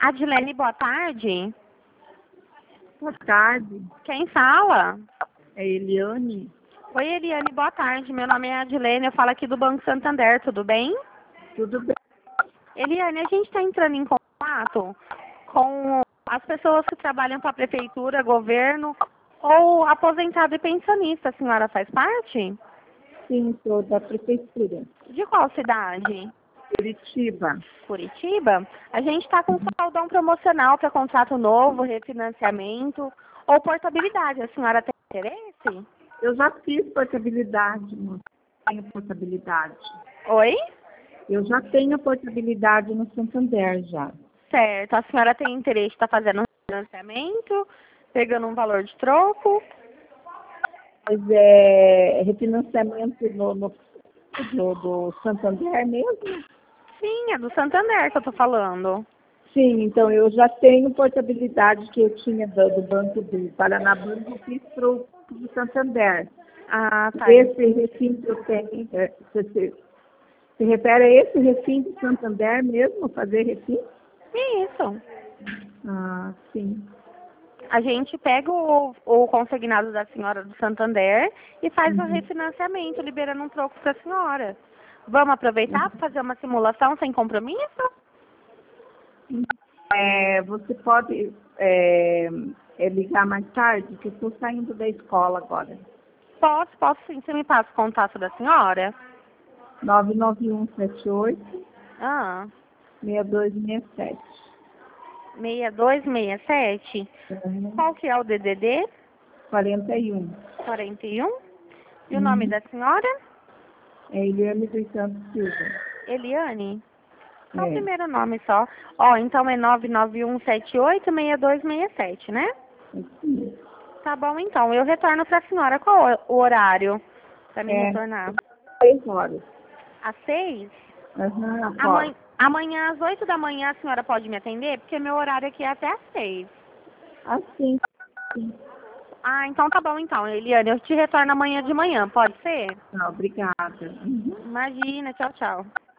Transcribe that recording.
Adilene, boa tarde. Boa tarde, Quem fala? é Eliane. Oi, Eliane, boa tarde. Meu nome é Adilene, eu falo aqui do Banco Santander, tudo bem? Tudo bem? Eliane, a gente está entrando em contato com as pessoas que trabalham para a prefeitura, governo ou aposentado e pensionista. A senhora faz parte? Sim, sou da prefeitura. De qual cidade? Curitiba. Curitiba? A gente está com saldão promocional para contrato novo, refinanciamento ou portabilidade. A senhora tem interesse? Eu já fiz portabilidade, não tenho portabilidade. Oi? Eu já tenho portabilidade no Santander já. Certo. A senhora tem interesse de estar fazendo um refinanciamento, pegando um valor de troco? Mas é refinanciamento do Santander mesmo? Sim, é do Santander que eu tô falando. Sim, então eu já tenho portabilidade que eu tinha do Banco do Paraná Banco, eu fiz para o Santander. Ah, tá. Esse recinto que eu tenho, se refere a esse recinto do Santander mesmo, fazer recinto? Isso. Ah, sim. A gente pega o consignado da senhora do Santander e faz o refinanciamento, liberando um troco para a senhora. Vamos aproveitar para fazer uma simulação sem compromisso? Você pode ligar mais tarde, porque eu estou saindo da escola agora. Posso sim. Você me passa o contato da senhora? 99178 Ah, 6267. 6267. Qual que é o DDD? 41. 41. E o nome da senhora? É Eliane dos Santos Silva. Eliane? Só o É. primeiro nome só. Ó, então é 991786267, né? Sim. Tá bom, então. Eu retorno para a senhora. Qual é o horário para me É retornar? 6 horas. Às 6? Aham, pode. Amanhã às 8 da manhã a senhora pode me atender? Porque meu horário aqui é até às 6. Assim. Ah, então tá bom então, Eliane. Eu te retorno amanhã de manhã, pode ser? Não, obrigada. Imagina, tchau, tchau.